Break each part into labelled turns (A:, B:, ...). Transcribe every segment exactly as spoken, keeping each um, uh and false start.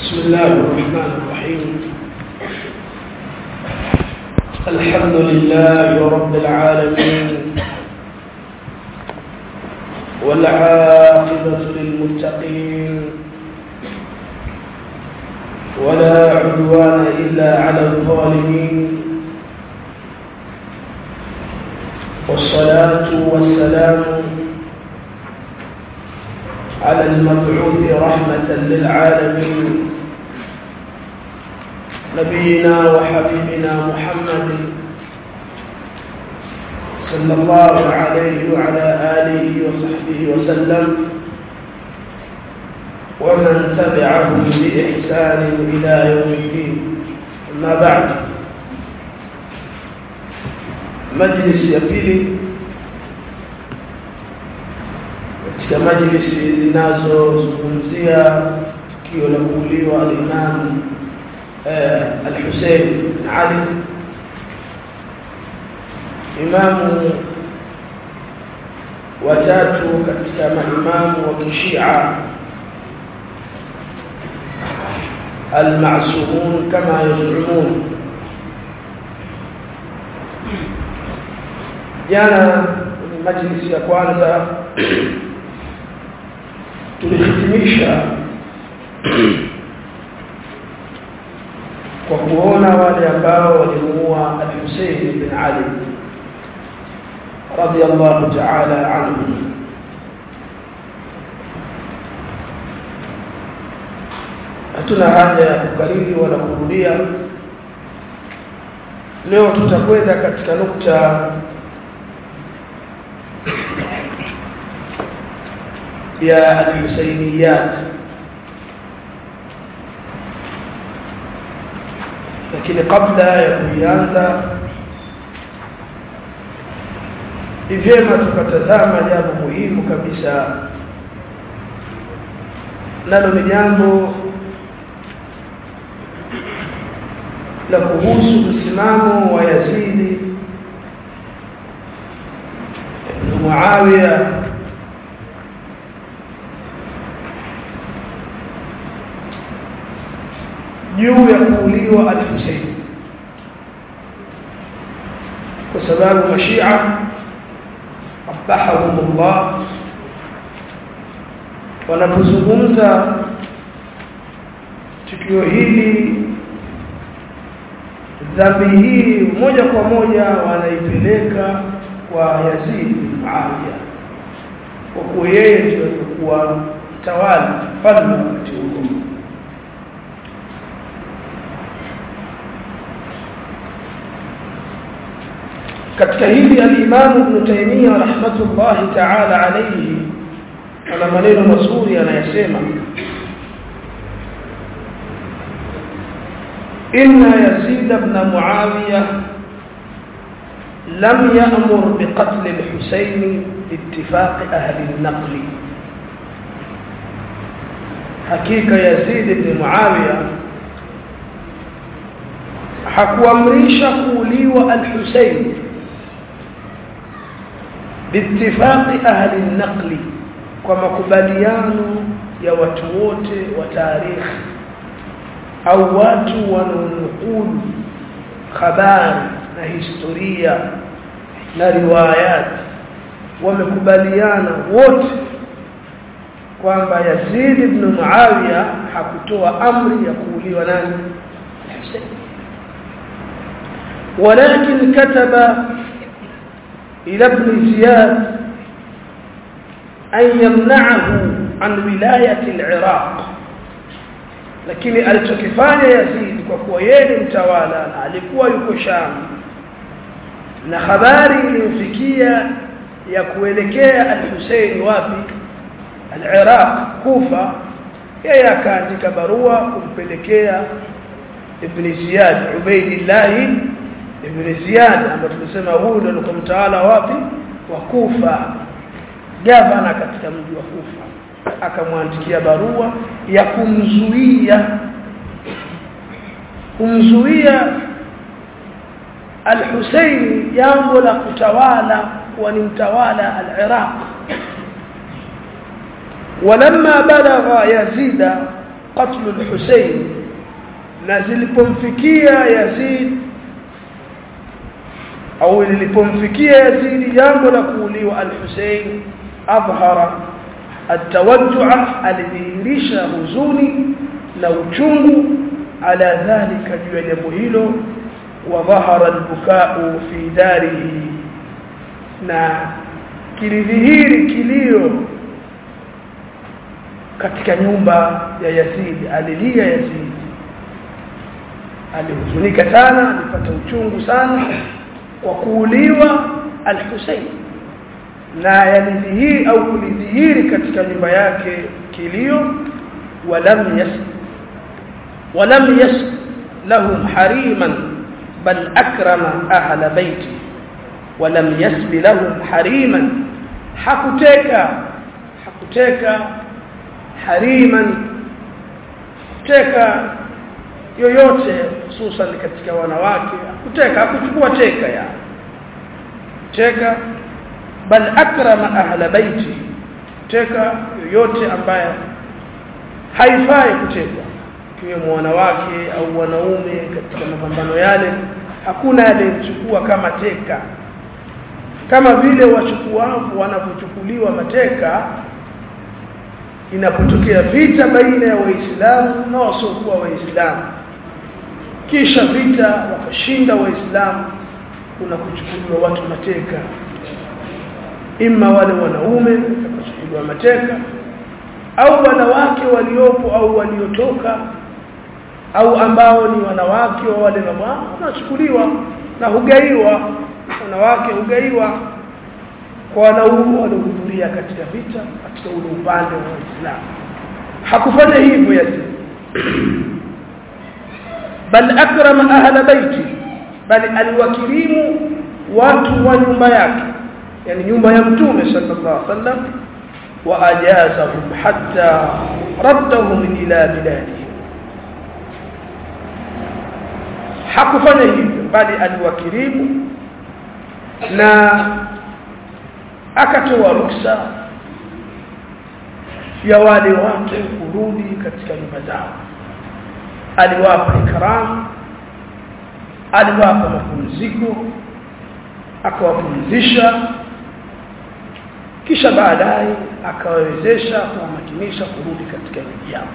A: بسم الله الرحمن الرحيم. الحمد لله رب العالمين، والعاقبة للمتقين، ولا عدوان إلا على الظالمين، والصلاة والسلام على المبعوث رحمة للعالمين، نبينا وحبيبنا محمد صلى الله عليه وعلى آله وصحبه وسلم، ومن تبعهم بإحسان إلى يوم الدين. أما بعد، مجلس يبيلي katika majlisi zinazozungumzia tukio la kuuliwa al-Imam al-Hussein bin Ali, imamu watatu katika maimamu wa Kishia al-ma'sumun kama yaz'umun. Jana ni majlisi ya kwanza tulihitimisha kwa kuona wale ambao walimuua al-Hussein bin Ali radiyallahu ta'ala anhu. Hatuna haja ya kukariri wala kurudia. Leo tutakwenda katika nukta ya al-Husainiyat, lakini kabla ya kuanza ni vyema tukatazama jambo muhimu kabisa, nalo ni jambo la kuhusu msimamo wa Yazid ibn Muawiya juu ya kuuliwa al-Hussein, kwa sababu mashia abahahumullah wanapozungumza tukio hili, dhambi hii moja kwa moja wanaipeleka kwa Yazid bin Muawiya, kwa kuwa yeye ndiye alikuwa tawala falme wakati huo. Katika hili al-Imam Ibn Taymiyyah rahmatullahi ta'ala alayhi ana maneno mazuri anayasema: inna Yazid ibn Muawiya lam ya'mur biqatl al-Husayn biittifaq ahli an-naql. Hakika Yazid ibn Muawiya hakuamrisha kuuliwa al-Husayn biittifaq ahli an-naql, kwa makubaliano ya watu wote wa tarikhi au watu wanaonukulu habari na historia na riwayat, wamekubaliana wote kwamba Yazid ibn Muawiya hakutoa amri ya kuuliwa nani? Hussein. Walakin kataba إلى ابن زياد أن يمنعه عن ولاية العراق، لكن alichokifanya Yazid kwa kuwa yeye mtawala na alikuwa yuko Sham na habari ilimfikia ya kuelekea al-Hussein wapi? Al-Iraq, Kufa, yeye akaandika barua kumpelekea Ibn Ziyad, Ubaydillah Ibn Ziyad, ambaye tunasema huyu ndio alikuwa mtawala wapi? Wa Kufa, gavana katika mji wa Kufa. Akamwandikia barua ya kumzuia kumzuia al-Hussein jambo la kutawala, kuwa ni mtawala al-Iraq. ولما بلغ يزيد qatl al-Husayn na zilipomfikia Yazid au lilipomfikia Yazid jambo la kuuliwa al-Husayn adhhara at-tawajju'a alidhihirisha huzuni na uchungu ala dhalika juu ya jambo hilo wa dhahara al-buka'u fi darihi na kilidhihiri kilio katika nyumba ya Yazid alilia Yazid alihuzunika sana alipata uchungu sana kwa kuuliwa al-Husayn na yalidhihiri au kulidhihiri katika nyumba yake kilio walam yas walam yas lahum hariman bal akrama ahla baiti walam yasbi lahum hariman hakuteka hakuteka hariman teka yoyote hususan katika wanawake hakuteka hakuchukua teka ya teka bal akrama ahla baiti teka yoyote ambaye haifai kutekwa kiwemo wanawake au wanaume katika mapambano yale hakuna aliyechukua kama teka kama vile wachukuavu wanapochukuliwa mateka inapotokea vita baina ya waislamu na wasiokuwa waislamu kisha vita wakashinda waislamu kuna kuchukuliwa watu mateka imma wale wanaume wakachukuliwa mateka au wanawake waliopo au waliotoka au ambao ni wanawake wa wale mabwana wanachukuliwa na hugaiwa wanawake hugaiwa kwa wanaume waliohudhuria katika vita katika ule upande wa Uislamu hakufanya hivyo Yazid bal akrama ahla baiti bali aliwakirimu watu wa nyumba yake yani nyumba ya mtume sallallahu alaihi wasallam wa ajazahum hatta raddahum ila biladi hakufanya hivyo bali aliwakirimu na akatoa ruksa ya wale watu kurudi katika nyumba zao aliwapa ikram aliwapa mapumziko akawapumzisha kisha baadaye akawawezesha kuwamakinisha kurudi katika miji yao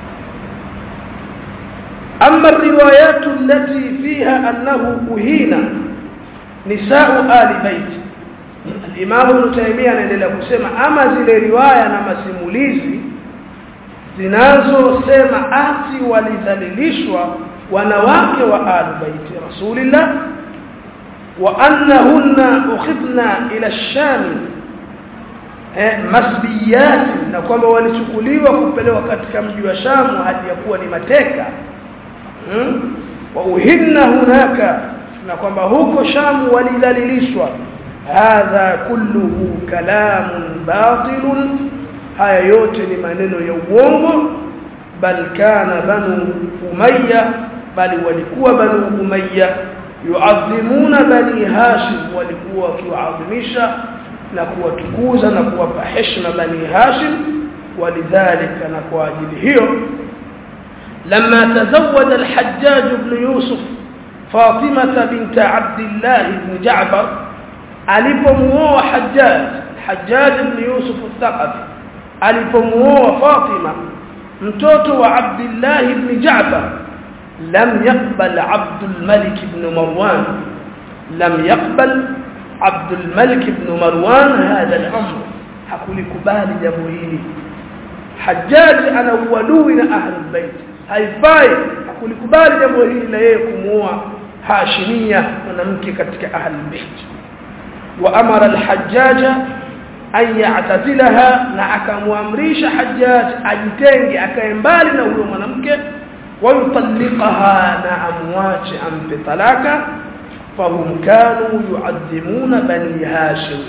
A: amma riwayatu allati fiha annahu uhina nisa'u ali bait al-Imam Ibn Taymiyyah anaendelea kusema ama zile riwaya na masimulizi zinazosema ati walidhalilishwa wanawake wa ali bait Rasulillah wa annahunna ukhidna ila ash-Sham eh masbiyat na kwamba walichukuliwa kupelekwa katika mji wa Sham hadi yakuwa ni mateka hmm? wa uhinna hunaka na kwamba huko Sham walidhalilishwa hadha kulluhu kalamun batilun haya yote ni maneno ya uongo bal kana banu umayya bali walikuwa banu umayya yuadhimuna bani hashim walikuwa wakiadhimisha na kuwatukuza na kuwapa heshima bani hashim walidhalika na kwa ajili hiyo لما تزوج الحجاج بن يوسف فاطمة بنت عبد الله بن جعفر alipomuoa Hajjaj Hajjaj ibn Yusuf al-Thaqafi alipomuoa Fatima mtoto wa Abdullah ibn Ja'far lam yaqbal Abdul Malik ibn Marwan lam yaqbal Abdul Malik ibn Marwan hada al-amr hakulikubali jambo hili Hajjaj ana uadui na ahlul bait haifai hakulikubali jambo hili la yeye kumuoa Hashimia mwanamke katika ahlul bait وأمر الحجاج أن يعتزلها نعكم أمريش حجاج أجتنج أكيمبال نقول منامك ويطلقها نعموات أم بطلاقة فهم كانوا يعظمون بني هاشم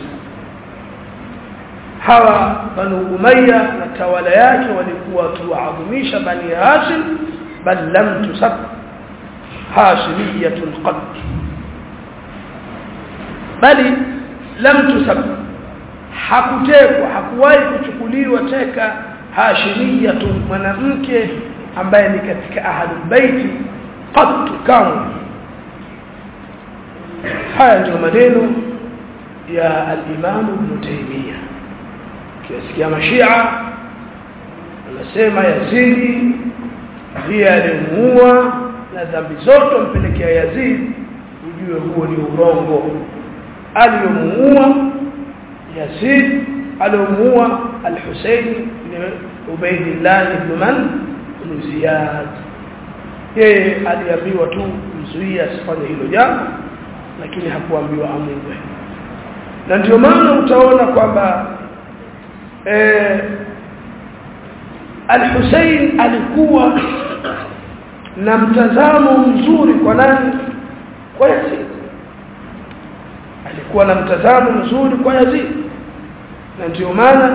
A: هوا بنو أمية نتولياك ولقوة وعظميش بني هاشم بل لم تسب هاشمية قد bali lam tusab hakutekwa hakuwahi kuchukuliwa teka hashimiyatu mwanamke ambaye ni katika ahlul bait qat kamwe. Haya ndio maneno ya al-Imam Ibn Taymiyyah. Kiasikia mashia anasema Yazid ndiye alimuua na dhambi zote mpelekea Yazid, ujue huo ni urongo. Aliyomuua Yazid, aliyomuua al-Husayn ibn Ubaydillah ibn Man ibn Ziyad. Yeye aliambiwa tu mzuia asifanye hilo jambo, lakini hakuambiwa amuue. Na ndio maana utaona kwamba eh Al-Husayn alikuwa na mtazamo mzuri kwa nani? Kwa Yazid. Alikuwa na mtazamo mzuri kwa Yazid. Na ndio maana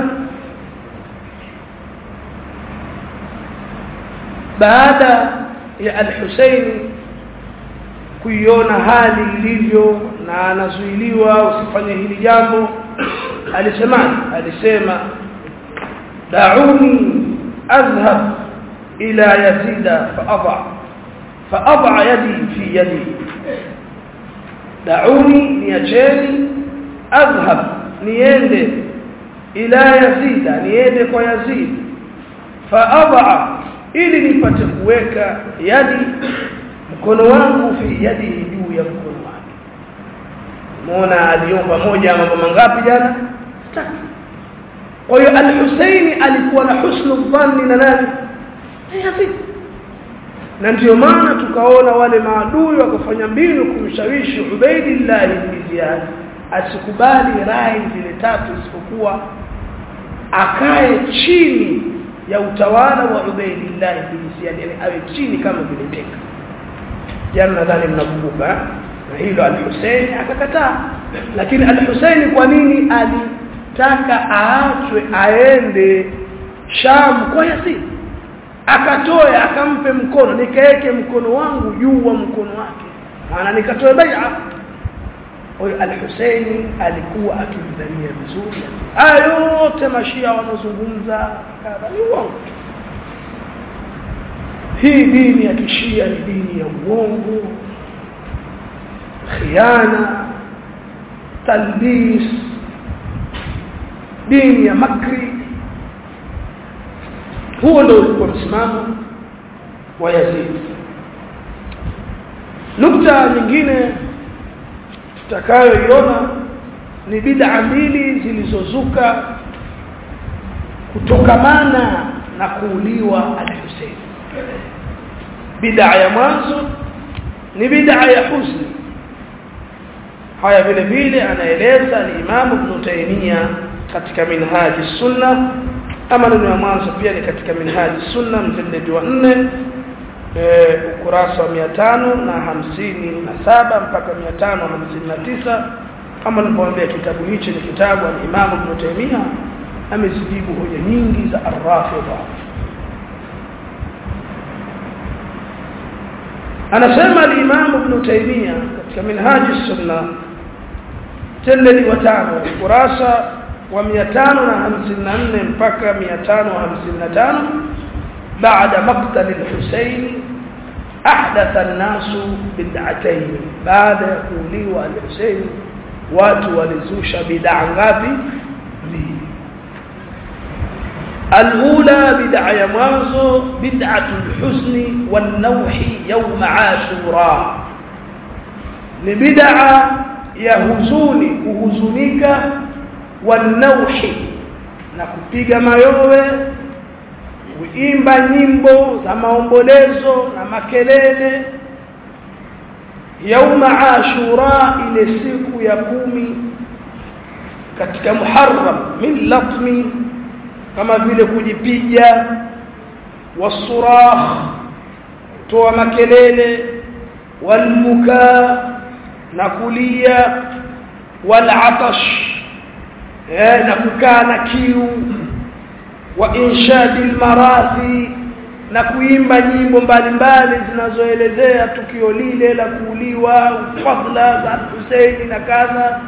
A: baada ya Al-Husayn kuiona hali ilivyo na anazuiliwa usifanye hili jambo, alisema alisema da'uni اذهب الى يزيد فاضع فاضع يدي في يدي. دعوني niacheni اذهب niende ila yazida niende kwa Yazid faadha ili nipate kuweka yadi mkono wangu fi yadi juu ya mkono wake. Muona aliomba moja mambo mangapi jana? Tatu. Kwa hiyo Al-Husayn alikuwa na husnu dhanni na nani? Yazid. Na ndio maana tukaona wale maadui wakafanya mbinu kumshawishi Ubaydillah ibn Ziyad asikubali rai zile tatu, isipokuwa akae chini ya utawala wa Ubaydillah ibn Ziyad, yani awe chini kama vile teka. Jana nadhani mnakumbuka, na hilo Al-Husayn akakataa. Lakini Al-Husayn kwa nini ali taka aachwe aende Sham kwa Yazid, akatoe akampe mkono, nikaeke mkono wangu juu wa mkono wake, maana nikatoe bai'a. Huyo Al-Husayn alikuwa akimdhania vizuri. Hayo yote mashia wanazungumza kadha ni uongo. Hii dini ya kishia ni dini ya uongo, khiana, talbis, dini ya makri. Huo ndio ulikuwa msimamo wa Yazid. Nukta nyingine tutakayoiona ni bid'a mbili zilizozuka kutokamana na kuuliwa Al-Husayn. Bid'a ya mwanzo ni bid'a ya husni. Haya vile vile anaeleza al-Imam Ibn Taymiyyah katika Minhaj as-Sunnah. Ama neno ya mwanzo pia ni katika Minhaj as-Sunnah mjallad wa nne eh ukurasa wa mia tano hamsini na saba mpaka mia tano hamsini na tisa. Kama nilivyoambia, kitabu hichi ni kitabu al-Imam Ibn Taymiyyah amezijibu hoja nyingi za ar-Rafidha. Anasema al-Imam Ibn Taymiyyah katika Minhaj as-Sunnah mjallad wa tano ukurasa wa mia tano hamsini na nne mpaka mia tano hamsini na tano, baada maqtal al-Husayn ahdatha an-nasu bid'atayn. Baada ya kuuliwa al-Husayn watu walizusha bid'a ngapi? Mbili. Al-ula bid'a ya mwanzo bid'atul husni wan-nawhi yawm ashura, ni bid'a ya huzuni, kuhuzunika, wan-nawhi na kupiga mayowe, kuimba nyimbo za maombolezo na makelele yauma ashura, ile siku ya kumi katika Muharram, min latmi, kama vile kujipiga, wasurah, toa makelele, walmuka, na kulia, walatash, eh, na kukaa na kiu, wa inshadil marathi, na kuimba nyimbo mbalimbali zinazoelezea tukio lile la kuuliwa, fadhila za Husayn na kadha.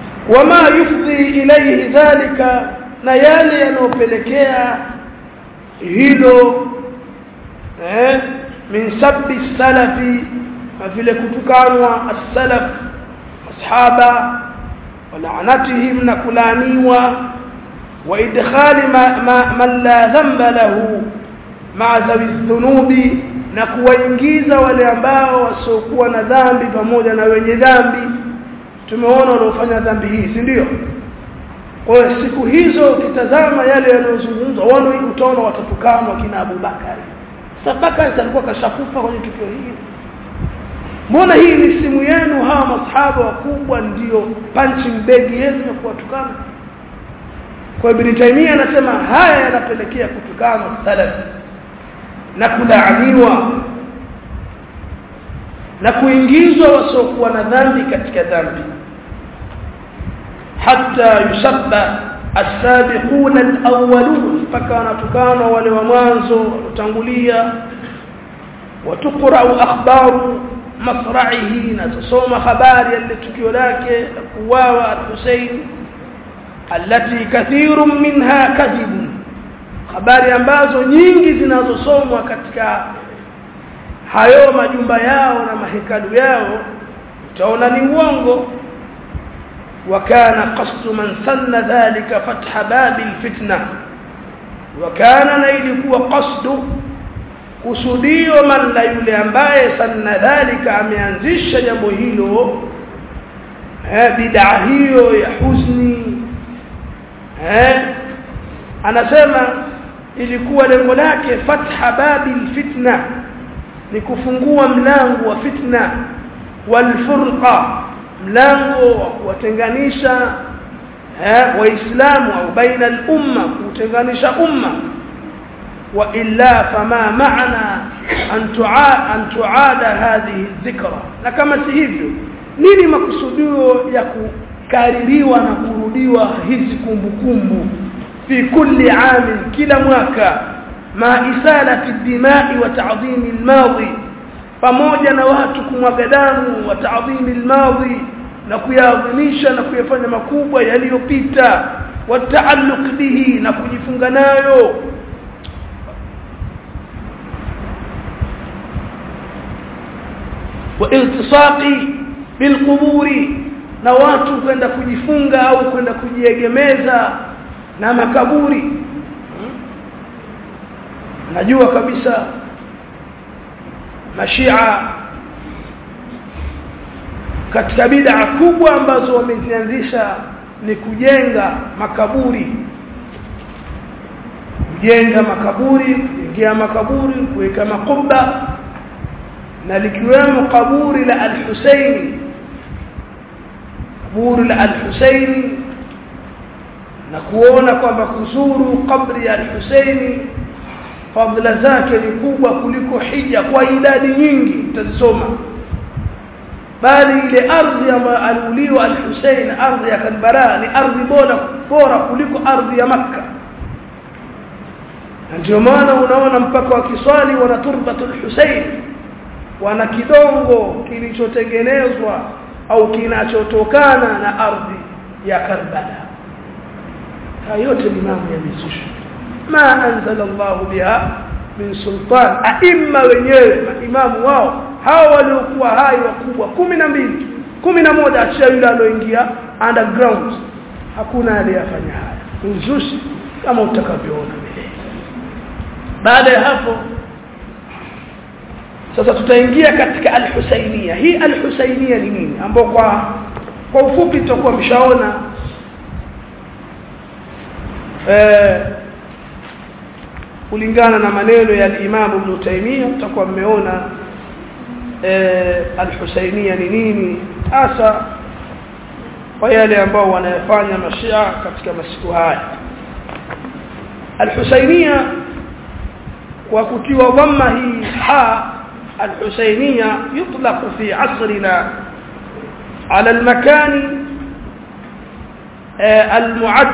A: Wama yufdi ilayhi dhalika, na yale yanopelekea hilo eh min sabbi salafi vile kutukanwa as-salaf ashaba wala'natihim na kulaniwa wa idkhali ma, ma man la dhanba lahu ma'a dhawi dhunubi na kuwaingiza wale ambao wasiokuwa na dhambi pamoja na wenye dhambi. Tumeona wanaofanya dhambi hii, si ndio? Kwa siku hizo ukitazama yale yanayozungumzwa wao utaona watatukana kina Abu Bakari. Sabaka alikuwa kashakufa kwenye tukio hili. Mbona hii ni simu yenu hawa masahaba wakubwa ndio punching bag yenu ya kuwatukana? Kwa Ibn Taymiyyah anasema haya yanapelekea kutukana salaf na kulaaniwa na kuingizwa wasiokuwa na dhambi katika dhambi, hatta yusabba as-sabiquna al-awwalun, mpaka wanatukana wale wa mwanzo watangulia, watuqra'u akhbaru masra'ihi, na tusoma habari ya tukio lake la kuuawa al-Husayn, allati kathirun minha kadhibun, habari ambazo nyingi zinazosomwa katika hayo majumba yao na mahekalu yao utaona ni uongo. وكان قصد من سن ذلك فتح باب الفتنة, وكان نيلكوا قصد kusudio man la yule ambaye sanna dhalika ameanzisha jambo hilo eh bid'a hiyo ya huzni eh anasema ilikuwa lengo lake fatha babil fitna, ni kufungua mlango wa fitna, wal furqa, mlango wa kuwatenganisha eh waislamu au baina al-umma, kutenganisha umma. wa illa fama maana an tu'a an tu'ada hadhihi dhikra, na kama si hivyo nini makusudio ya kukaririwa na kurudiwa hizi kumbukumbu fi kulli aam, kila mwaka, ma isalati dimai wa ta'dhim al-madi, pamoja na watu kumwaga damu wa ta'dhim al-madi, na kuyaadhimisha na kuyafanya makubwa yaliyopita, wa ta'alluq bihi, na kujifunga nayo, wa iltisaqi bilquburi, na watu kwenda kujifunga au kwenda kujiegemeza na makaburi. Najua kabisa mashia katika bid'a kubwa ambazo wamezianzisha ni kujenga makaburi, kujenga makaburi, kujenga makaburi, kuweka makubba, na likiwemo kaburi la al-Husaini, kaburi la al-Husaini, na kuona kwamba kuzuru kabri ya al-Husaini fadhila zake ni kubwa kuliko hija kwa idadi nyingi tutazisoma. Bali ile ardhi ambayo aliuliwa al-Husayn, ardhi ya Karbala, ni ardhi bora bora kuliko ardhi ya Makka. Ndio maana unaona mpaka wakiswali wana turbatul Husayn, wana kidongo kilichotengenezwa au kinachotokana na ardhi ya Karbala. Hayo yote ni mambo ya mizushi, ma anzala Allah biha min sultan. Aima wenyewe maimamu wao hao waliokuwa hai wakubwa kumi na mbili kumi na moja achia yule aloingia underground, hakuna aliyefanya haya uzushi kama utakavyoona mbele. Baada ya hapo sasa tutaingia katika al-Husainiyya. Hii al-Husainiyya ni nini, ambao kwa kwa ufupi tutakuwa mshaona eh kulingana na maneno ya Imam Ibn Taymiyyah, tutakuwa mmeona eh al-Husainiyya ni nini hasa kwa yale ambao wanayafanya mashia katika masiku haya. Al-Husainiyya kwa kutiwa dhamma hii ha, al-Husainiyya yutlaq fi asrina ala al-makan al-mu'add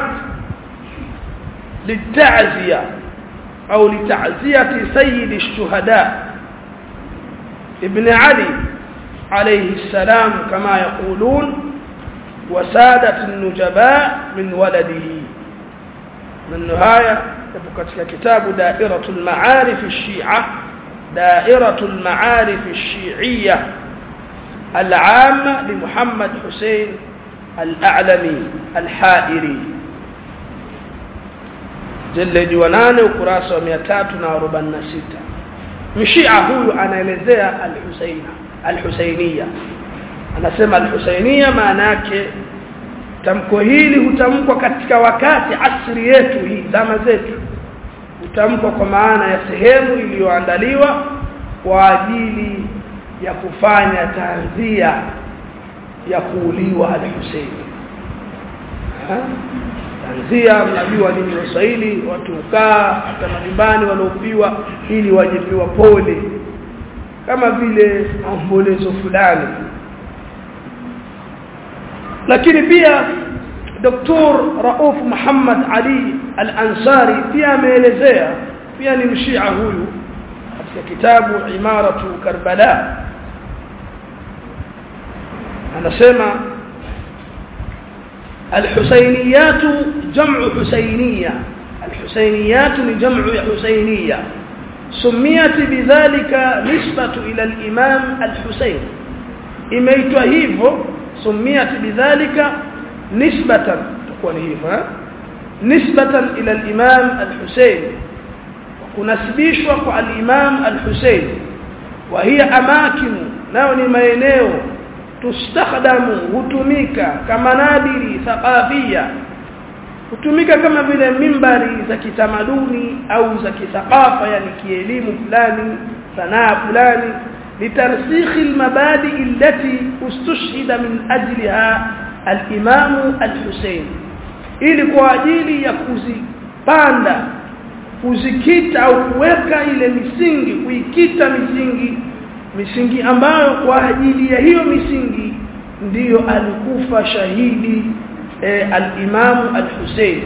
A: للتعزية أو لتعزية سيد الشهداء ابن علي عليه السلام كما يقولون، وسادة النجباء من ولده. من نهاية katika kitabu Dairatul Ma'arif ash-Shi'a Dairatul Ma'arif ash-Shi'iyya al-'amma li Muhammad Hussein al-A'lami al-Ha'iri jildi wa nane ukurasa wa mia tatu na arobaini na sita. Mshia huyu anaelezea al-Husaina al-Husainiyya, anasema al-Husainiyya maana yake tamko hili hutamkwa katika wakati asri yetu hii zama zetu, hutamkwa kwa maana ya sehemu iliyoandaliwa kwa ajili ya kufanya tanzia ya kuuliwa al-Husayn. Tanzia mnajua nini Waswahili, watu ukaa hata majumbani wanaopiwa ili wajipiwa pole kama vile maombolezo fulani. Lakini pia Doktor Rauf Muhammad Ali Al-Ansari pia ameelezea, pia ni mshia huyu, katika kitabu Imaratu Karbala anasema al-Husayniyat jam'u Husayniyya, al-Husayniyat ni jam'u Husayniyya, sumiyat bidhalika nisbatu ila al-Imam al-Husayn, imeitwa hivyo سميت بذلك نسبة تكون هي نسبة إلى الإمام الحسين وكنسبيشوا kwa الإمام الحسين وهي أماكن ناوني maeneo تستخدم hutumika kama nadiri thaqafia, hutumika kama vile mimbari za kitamaduni au za kisaqafa, yani kielimu fulani, sanaa fulani, لترسيخ المبادئ التي استشهد من أجلها الإمام الحسين، ili kwa ajili ya kuzipanda kuzikita au kuweka ile misingi, kuikita misingi misingi ambayo kwa ajili ya hiyo misingi ndiyo alikufa shahidi e, al-Imam al-Husayn,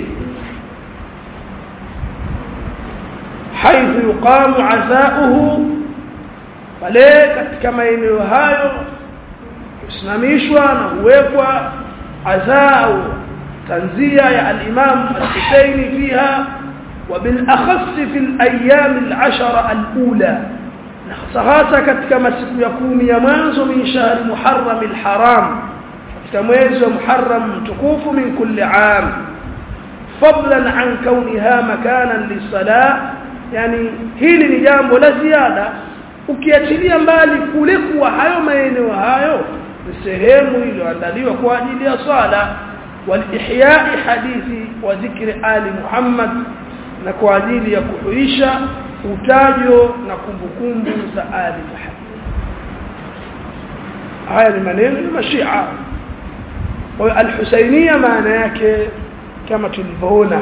A: haithu yuqamu azauhu, pale katika maeneo hayo kusimamishwa na kuwekwa azau tanzia ya al-Imam al-Husaini fiha, wa bil akhass fi al-ayyam al-ashara al-ula, na hasa katika masiku ya kumi ya mwanzo min shahr Muharram al-Haram, katika mwezi wa Muharram mtukufu min kulli aam, fadlan an kauniha makanan lis-salah, yani hili ni jambo la ziada ukiachilia mbali kule kuwa hayo maeneo hayo ni sehemu iliyoandaliwa kwa ajili ya swala, wal ihya'i hadithi wa dhikri ali Muhammad, na kwa ajili ya kuhuisha utajo na kumbukumbu za ali Muhammad. Haya ni maneno ya Mashia. Kwa al-Husainiyya maana yake kama tulivyoona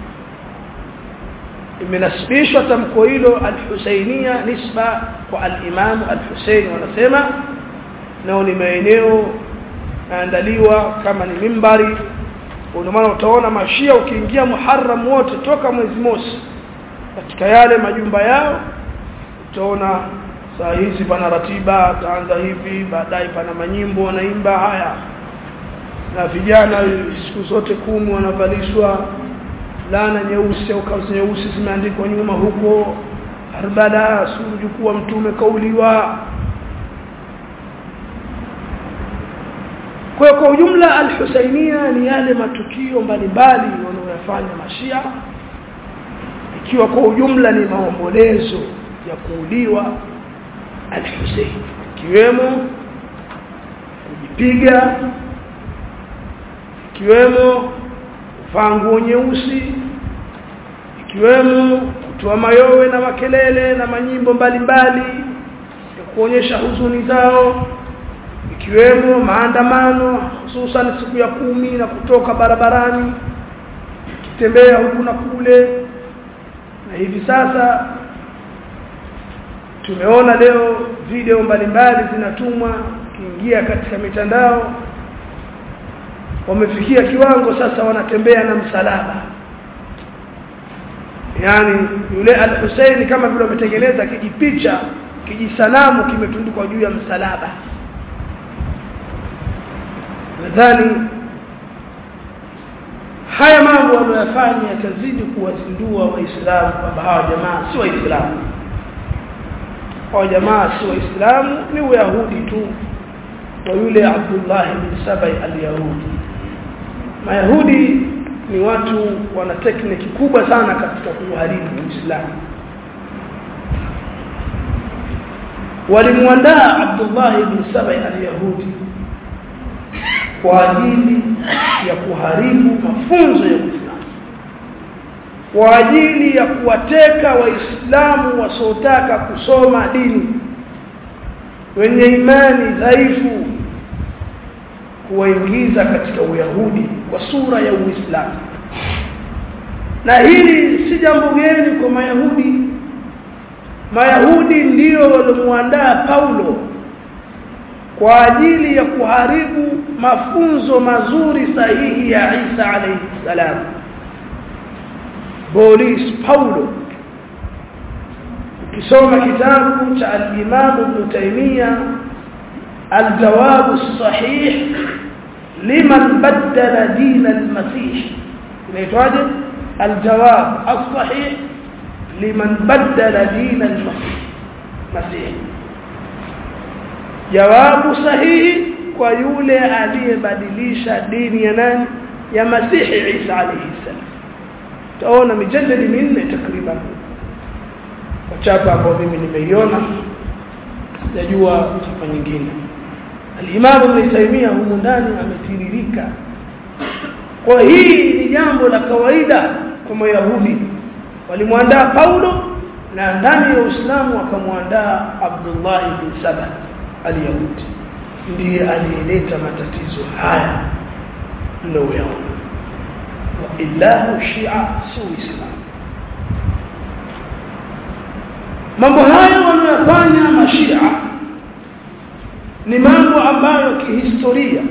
A: imenasibishwa tamko hilo al-Husainiyya nisba kwa al-Imam al-Husayn, wanasema nao ni maeneo yaandaliwa kama ni mimbari. Ndio maana utaona Mashia ukiingia Muharram wote toka mwezi mosi katika yale majumba yao, utaona saa hizi pana ratiba, taanza hivi, baadaye pana manyimbo wanaimba haya, na vijana siku zote kumi wanavalishwa lana nyeusi au kausi nyeusi zimeandikwa nyuma huko Karbala, suju kuwa mtume kauliwa. Kwa kwa ujumla al-Husainiyya ni yale matukio mbalimbali wanayofanya Mashia, ikiwa kwa ujumla ni maombolezo ya kuuliwa al-Husayn, kiwemo kujipiga, kiwemo kuvaa nguo nyeusi, ikiwemo kutoa mayowe na makelele na manyimbo mbalimbali ya kuonyesha huzuni zao, ikiwemo maandamano hususan siku ya kumi na kutoka barabarani kitembea huku na kule. Na hivi sasa tumeona leo video mbalimbali zinatumwa, kiingia katika mitandao wamefikia kiwango sasa wanatembea na msalaba, yani yule al-Husayn kama vile wametengeneza kijipicha, kijisanamu kimetundikwa juu ya msalaba. Nadhani haya mambo wanayofanya yatazidi kuwazindua waislamu kwamba hawa jamaa si waislamu. Hawa jamaa si waislamu, ni wayahudi tu wa yule Abdullah bin Sabai al-Yahudi. Mayahudi ni watu wana tekniki kubwa sana katika kuharibu Uislamu. Walimwandaa Abdullah bin Sabai al-Yahudi kwa ajili ya kuharibu mafunzo ya Uislamu, kwa ajili ya kuwateka waislamu wasiotaka kusoma dini, wenye imani dhaifu, kuwaingiza katika Uyahudi kwa sura ya Uislamu. Na hili si jambo geni kwa Mayahudi. Mayahudi ndio walimuandaa Paulo kwa ajili ya kuharibu mafunzo mazuri sahihi ya Isa alayhi salam. Bolis Paulo, ukisoma kitabu cha al-Imam Ibn Taymiyyah al-Jawab as-Sahih liman baddala din al-Masih, inaitwaje? Al-Jawab as-Sahih liman baddala din al-Masih, Masih, jawabu sahihi kwa yule aliyebadilisha dini ya nani? Ya Masihi Isa alayhi salam. Taona mijadala minne takriban chapa ambayo mimi nimeiona, sijajua chapa nyingine. Al-Imam Ibn Taymiyyah humu ndani ametiririka. Kwa hii ni jambo la kawaida kwa Wayahudi. Walimwandaa Paulo na ndani ya Uislamu wakamwandaa Abdullah bin Saba al-Yahudi, ndiye aliyeleta matatizo haya ndio yao. Wa illahu Shia Islam. Mambo haya wanayofanya mashia ni mambo ambayo kihistoria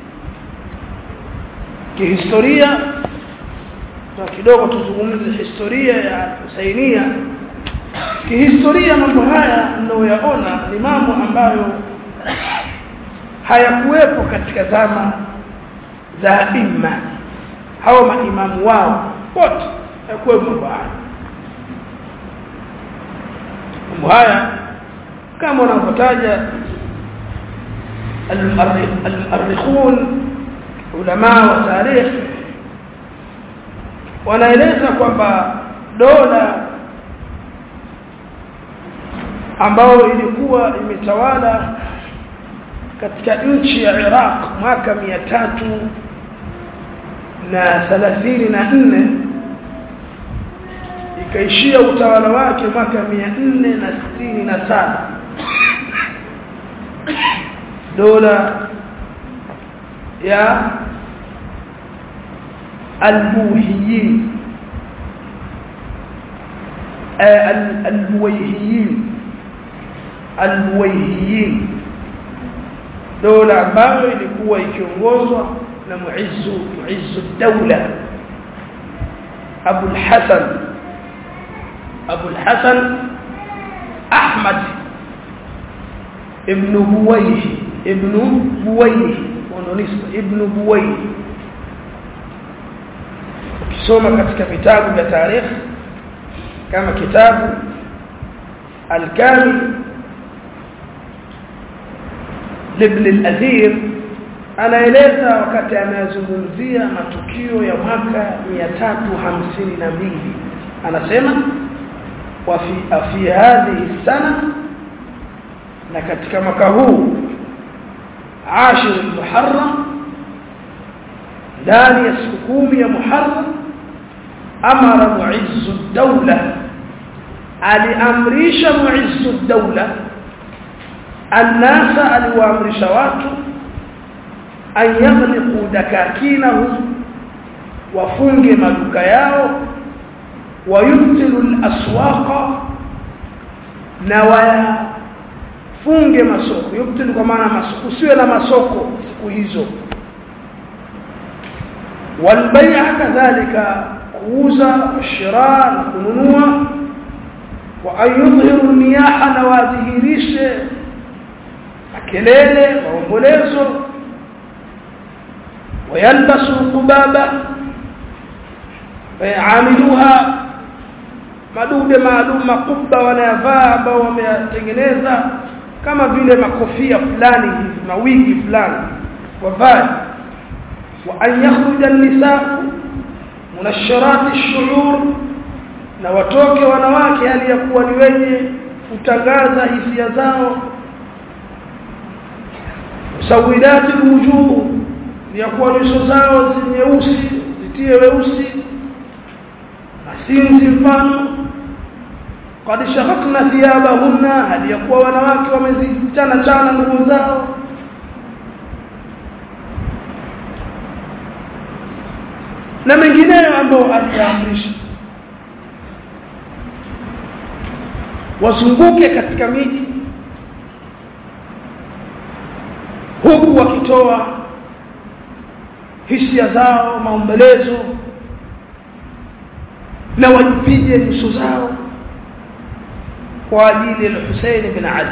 A: kihistoria na kidogo tuzungumze historia ya Husainia. Kihistoria mambo haya mnayoyaona ni mambo ambayo hayakuwepo katika zama za imma, hao maimamu wao wote hayakuwepo bwana. Mambo haya kama wanavyotaja al-mu'arrikhun, ulama wa tarikh, wanaeleza kwamba dola ambao ilikuwa imetawala katika nchi ya Iraq mwaka mia tatu na thelathini na nne ikaishia utawala wake mwaka mia nne na sitini na saba. Dola ya al-Buwayhiyin al-Buwayhiyin al-Buwayhiyin, dola ambayo ilikuwa ikiongozwa na Muizzu Muizzu ad-Dawla Abu al-Hasan Abu al-Hasan Ahmad ibn Buwayh ibn Buwayh wananisba ibn Buwayh. Ukisoma katika vitabu vya tarikh kama kitabu al-Kamil Ibn al-Athir, anaeleza wakati anazungumzia matukio ya mwaka mia tatu hamsini na mbili, anasema wa fi fi hadhihi sana, na katika mwaka huu ashir al-Muharram, ndani ya siku kumi ya Muharram, amara Muizzu ad-Dawla, aliamrisha Muizzu ad-Dawla الناس aliwaamrisha watu an yaghliqu dakakinahum, wafunge maduka yao, wayubtilu al-aswaqa, na wafunge masoko. Yubtilu kwa maana masoko, usiwe na masoko siku hizo. Walbay'a kadhalika, kuuza, shira na kununua. Wa ayudhiru niyaha, na wadhihirishe kelele, maombolezo. Wayalbasu qubaba, amiluha madude maalum makubwa wanayavaa ambao wametengeneza kama vile makofia fulani hivi mawigi fulani wavaa wa an yakhruja an-nisaa munasharat ash-shu'ur na watoke wanawake hali ya kuwa ni wenye kutangaza hisia zao sawidati wujuh ya kuwa nyuso zao nyeusi zitie weusi asinzi mfano qad shaqaqna thiyabahunna hali ya kuwa wanawake wamezichana chana nguo zao na mengineyo ambao aliamrisha wazunguke katika miji huku wakitoa hisia zao maombelezo na wajipige nyuso zao kwa ajili ya Hussein bin Ali.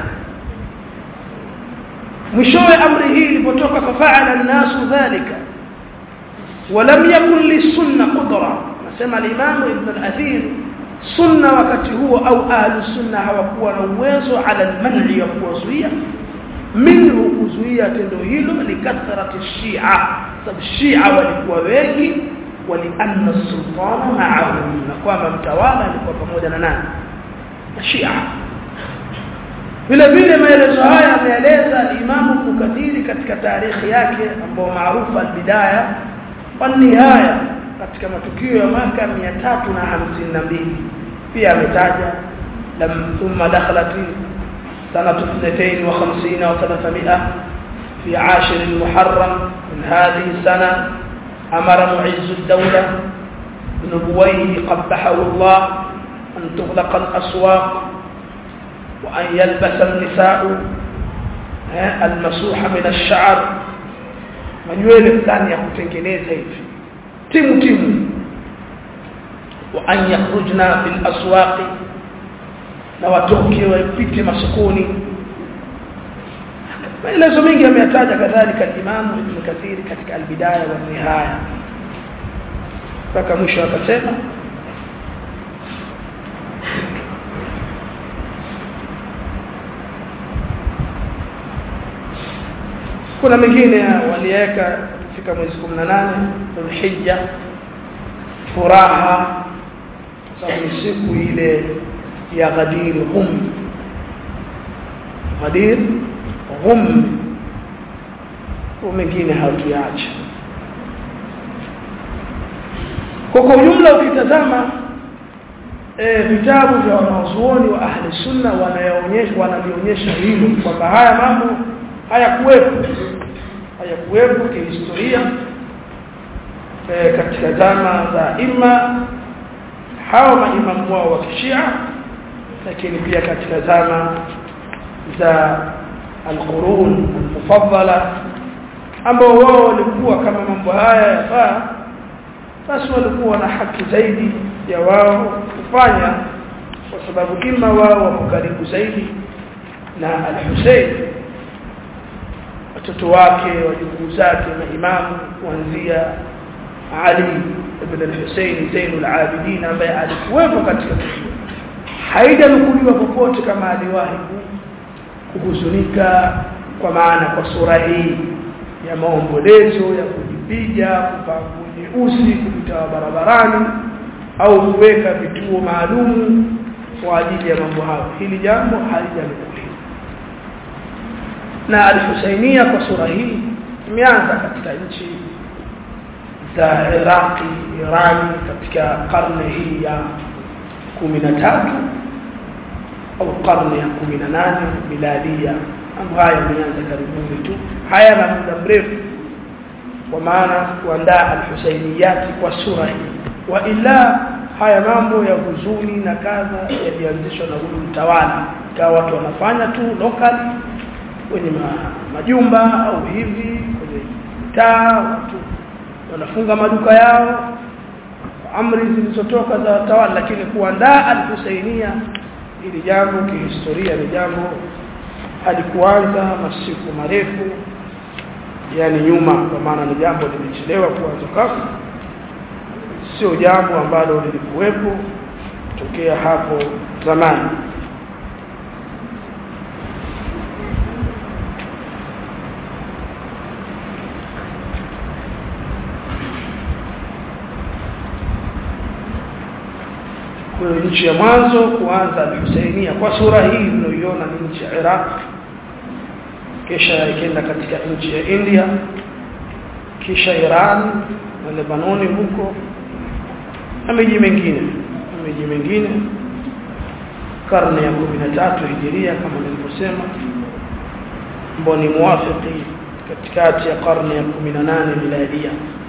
A: Mwishowe amri hii ilipotoka fafaala an-nasu dhalika ولم يكن للسنه قدره nasema al-Imam Ibn al-Athir sunna wakati huo au ahlu sunna hawakuwa na uwezo ala al-man'i ya kuzuia minhu kuzuia tendo hilo likathrati shia sababu shia walikuwa wengi walianna sultana ma'ahum na kwamba mtawala alikuwa pamoja na nani shia vile vile maelezo haya ameeleza al-Imam Ibn Kathir katika tarikhi yake ambao maarufu al-Bidaya wa Nihaya katika matukio ya mwaka mia tatu hamsini na mbili pia ametaja lam thumma dakhalat sanatu اثنين وخمسين وثلاثمائة في عاشر المحرم من هذه السنة أمر معز الدولة بنبويه قبحه الله أن تغلق الأسواق وأن يلبس النساء المسوح من الشعر manywele fulani ya kutengeneza hivi timu timu wa an yakhrujna bil aswaq na watoke wapite masokoni maelezo mengi yameyataja kadhalika al-Imam Ibn Kathir katika al-Bidaya wa Nihaya mpaka mwisho akasema kuna mengine waliweka kufika mwezi kumi na nane Dhulhijja furaha sababu siku ile ya Ghadir Hum Ghadir Hum kwa mengine hatuacha kwa kwa ujumla ukitazama eh vitabu vya wanazuoni wa ahli sunna wanayaonyesha wanavionyesha hilo kwamba haya mambo hayakuwepo hayakuwepo kihistoria e, katika zama za imma hawa maimamu wao wa Kishia lakini pia katika zama za al-qurun al-mufaddala ambao wao walikuwa kama mambo haya yafaa basi walikuwa na haki zaidi ya wao kufanya kwa sababu imma wao wako karibu zaidi na al-Hussein watoto wake wajukuu zake na imamu kuanzia Ali ibn al-Hussein Zainul Abidin ambaye alikuwepo katika tukio haijanukuliwa popote kama aliwahi kuhuzunika kwa maana kwa sura hii ya maombolezo ya kujipiga kuvaa nyeusi kupita barabarani au kuweka vituo maalum kwa ajili ya mambo hayo hili jambo halijanukuliwa na al-Husainia kwa sura hii imeanza katika nchi za Iraq, Iran katika karne hii ya kumi na tatu au karne ya kumi na nane miladia ambayo haya yameanza karibuni tu haya na muda mrefu kwa maana kuandaa al-Husainiyati kwa sura hii wa ila haya mambo ya huzuni na kadha yalianzishwa na huyu mtawala kwa watu wanafanya tu local kwenye majumba au hivi kwenye taa watu wanafunga maduka yao amri zilizotoka za watawala lakini kuandaa al-Husainia ili jambo kihistoria ni jambo halikuanza masiku marefu yani nyuma kwa maana ni jambo limechelewa kuanza kabla sio jambo ambalo lilikuwepo tokea hapo zamani. Kwa nchi ya mwanzo kuanza al-Husainia kwa sura hii mnayoiona ni nchi ya Iraq, kisha ikaenda katika nchi ya India, kisha Iran na Lebanon huko na miji mingine miji mingine karne ya kumi na tatu hijiria kama nilivyosema, ambao ni muafiki katikati ya karne ya kumi na nane miladia.